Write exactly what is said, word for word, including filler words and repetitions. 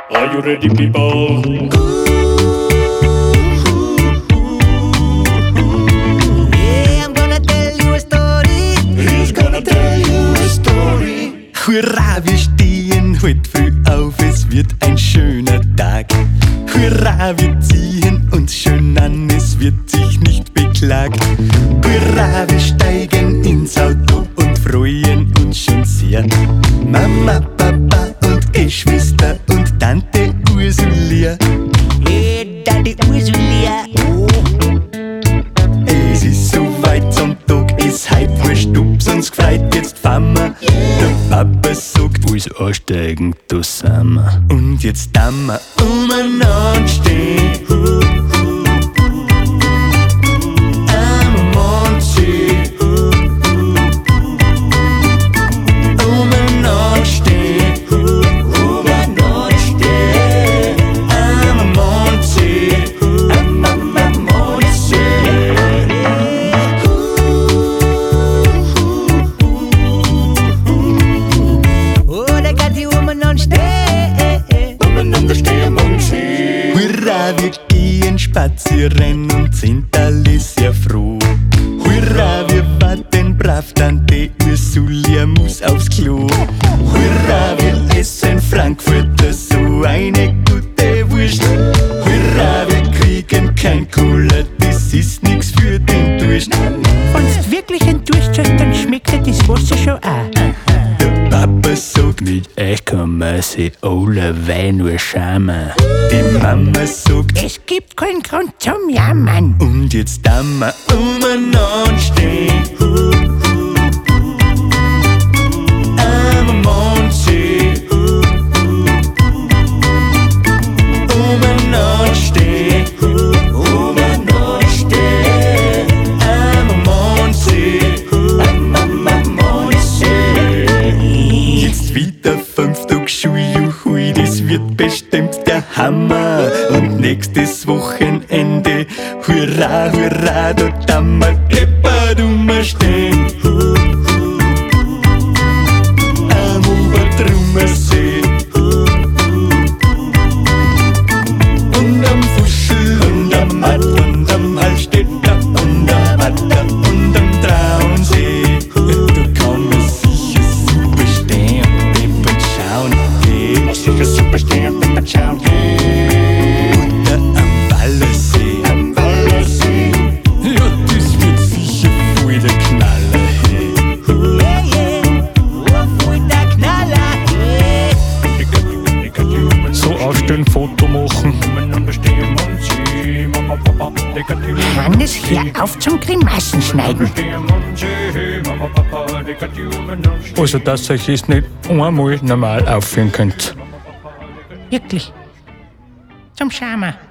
Are you ready, people? Yeah, I'm gonna tell you a story. He's gonna tell you a story. Hurra, wir stehen heute früh auf, es wird ein schöner Tag. Hurra, wir ziehen uns schön an, es wird sich nicht beklagt. Hurra, wir steigen ins Auto und freuen uns schon sehr. Mama, Papa und Geschwister und Tante Ursulia. Hey, Tante Ursulia. Oh. Es ist soweit, Sonntag ist heut, wurscht, ob's uns gefreut, jetzt fahren wir. Der Papa sagt, wo's ansteigen, da sind wir. Und jetzt dann wir umeinander stehen. Am Mondsee. Umeinander stehen. Umeinander stehen. Am Mondsee. Am, am, am Mondsee. Oh, da kann die umeinander stehen. Umeinander stehen und sehen. Hurra, wir gehen spazieren und sind alle sehr froh. Hurra, wir warten brav, Tante Ursulia muss aufs Klo. Hurra, wir essen Frankfurter, so eine gute Wurst. Hurra, wir kriegen kein Cola, das ist nix für den Durst. Wenn's wirklich ein Durst hast, dann schmeckt dir das Wasser schon auch. Der Papa sagt, mit euch kann man sich alle Wein nur schämen. Die Mama sagt, Es gibt keinen Grund zum Jammern. und jetzt dann wir umeinander stehen. Am Mondsee. Umeinander stehen. Umeinander stehen. Am Mondsee. Am, am, am Mondsee. Jetzt wieder fünf Tage Schule, juhui, das wird bestimmt der Hammer. Und nächstes Wochenende, hurra, hurra, da dann wir deppert umstehen. Am Obertrummersee. Und am Fuschel und am Matt und am Hallstätter und am Watter und am Traunsee. Da kann man sicher super stehen und deppert schauen. Hey. Sicher super stehen und dann schauen. Hey, Oder am Wallersee. am Wallersee. Ja, das wird sicher voll der Knaller. Hey. Yeah, yeah. Oh, voll der Knaller. Yeah. So aufstellen, Foto machen. Umeinander stehen und sehen. Mama, Papa, die kann die Hannes, hör auf zum Grimassen schneiden. stehen und sehen. Mama, Papa, die kann die umeinander stehen. Also, dass ihr euch das nicht einmal normal aufführen könnt. Wirklich. Zum Schama.